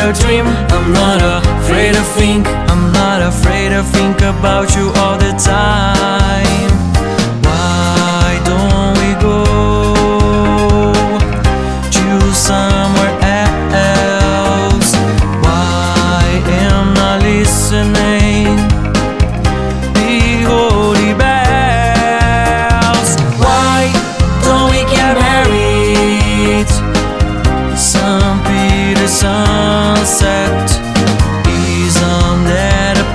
a dream. I'm not afraid to think, I'm not afraid to think about you all the time. Why don't we go to somewhere else? Why am I listening? The holy bells. Why don't we get married? St. Peter sunset. Isn't that a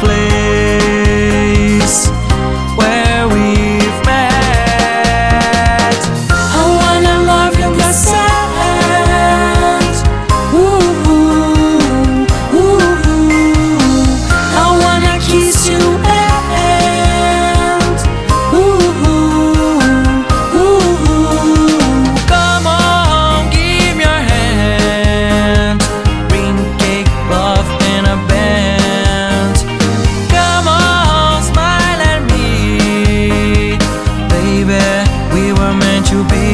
place where we've met? I wanna love you, consent. Ooh, ooh. I wanna kiss you and ooh, ooh. Come on, give me your hand. Bring cake, love, and a band. Come on, smile at me, baby. We were meant to be.